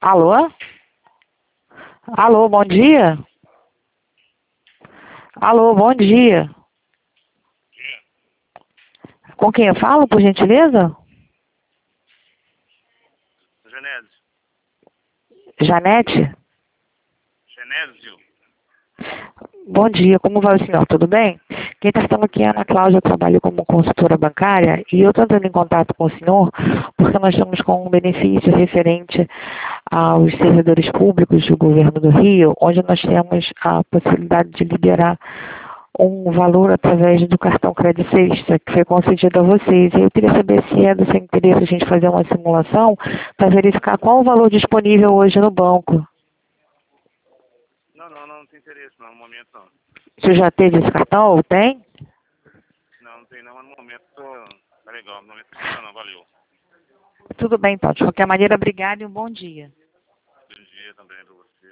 Alô? Alô, bom dia? Alô, bom dia. Com quem eu falo, por gentileza? Genésio. Janete? Genésio. Bom dia, como vai o senhor? Tudo bem? Quem está falando aqui é a Ana Cláudia, eu trabalho como consultora bancária e eu estou entrando em contato com o senhor porque nós estamos com um benefício referente aos servidores públicos do governo do Rio, onde nós temos a possibilidade de liberar um valor através do cartão Crédito Sexta, que foi concedido a vocês. E eu queria saber se é do seu interesse a gente fazer uma simulação para verificar qual o valor disponível hoje no banco. Não tem interesse, não, no momento não. Você já teve esse cartão ou tem? Não tem não, mas no momento tá legal, no momento não, valeu. Tudo bem, então. De qualquer maneira, obrigada e um bom dia. Bom dia também pra você.